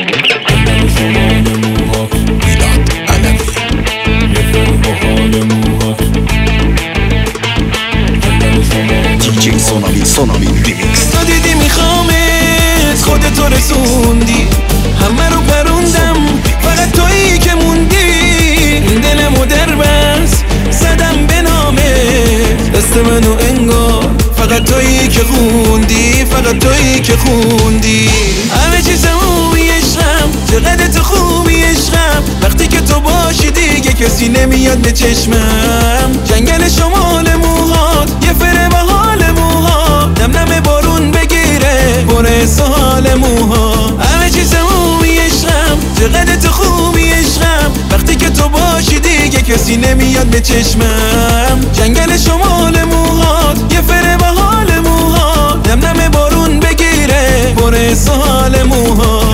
سونامی ریمیکس. تو دیدی میخوامت، خودتو رسوندی، همه رو پروندم، فقط تویی که موندی. این دلمو در بس زدم به نامت، دست منو انگار فقط تویی که خوندی، فقط تویی که خوندی. همه چیزمو عشقم، چقدر تو خوبی عشقم، وقتی که تو باشی دیگه کسی نمیاد به چشمم. جنگل شمال موهات یه فره با حال موها، نم نم بارون بگیره پر سال موها. همه چیزمو عشقم، چقدر تو خوبی عشقم، وقتی که تو باشی دیگه کسی نمیاد به چشمم. جنگل شمال موهات یه فره با حال موها، نم نم بارون بگیره پر سال موها.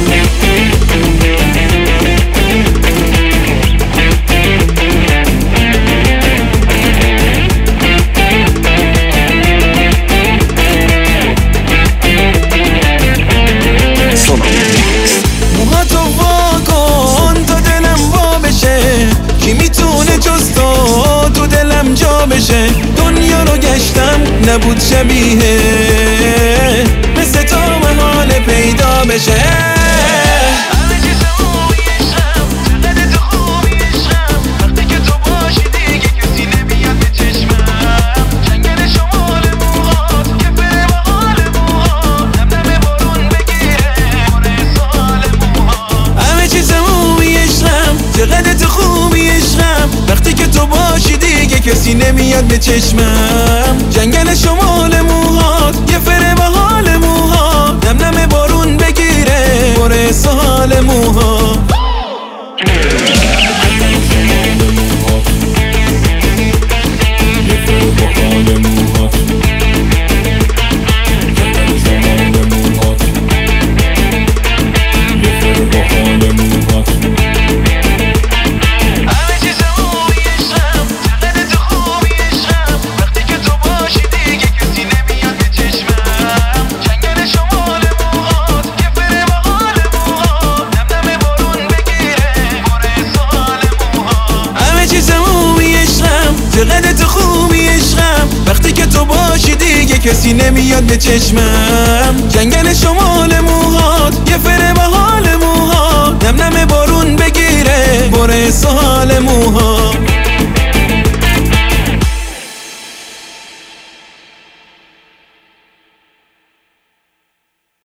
موهاتو واکن تا دلم وا بشه، کی میتونه جز تو دلم جا بشه. دنیا رو گشتم نبود شبیه مثل تو محال پیدا بشه. چقدر تو خوبی عشقم، وقتی که تو باشی دیگه کسی نمیاد به چشمم. جنگل شمال موهات یه فره با حال موها، نم نم بارون بگیره پر سال موها. چقدر تو خوبی عشقم، وقتی که تو باشی دیگه کسی نمیاد به چشمم. جنگل شما